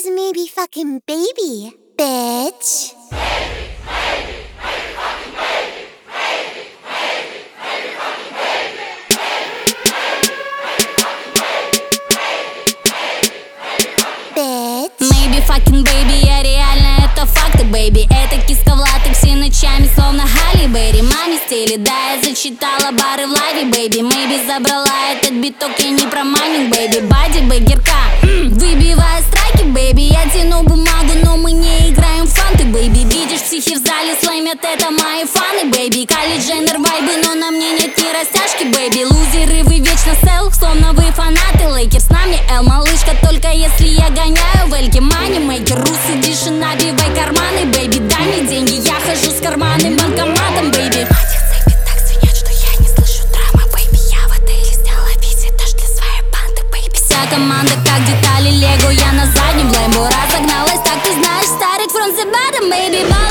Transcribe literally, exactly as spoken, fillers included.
was maybe fucking baby, bitch. Maybe fucking baby, я реально это факты, бэйби. Это киска в латексе ночами, словно Халли Берри. Маме стили, да, я зачитала бары в лайве, бэйби. Maybe забрала этот биток, я не про майнинг, бэйби. Бади, бэгерка, выбивая страйки, бэйби. Я тяну бумагу, но мы не играем в фанты, бэйби. Видишь, психи в зале слаймят, это мои фаны, бэйби. Кайли Дженнер вайбы, но на мне нет ни растяжки, бэйби. Лузеры, вы вечно сел, словно вы фанаты Лейкерс. На мне Эл, малышка, только если я гоняю в эльке. Манимейкер, русы, диши, набивай карманы, бэйби. Дай мне деньги, я хожу с карманным банкоматом, бэйби. Так звенят, что я не слышу драмы, бэйби. Я в отеле сняла весь этаж для своей банды, бэйби. Вся команда как детали Лего, я на заднем в Лэмбо разогналась, так ты знаешь, старик from the bottom, baby.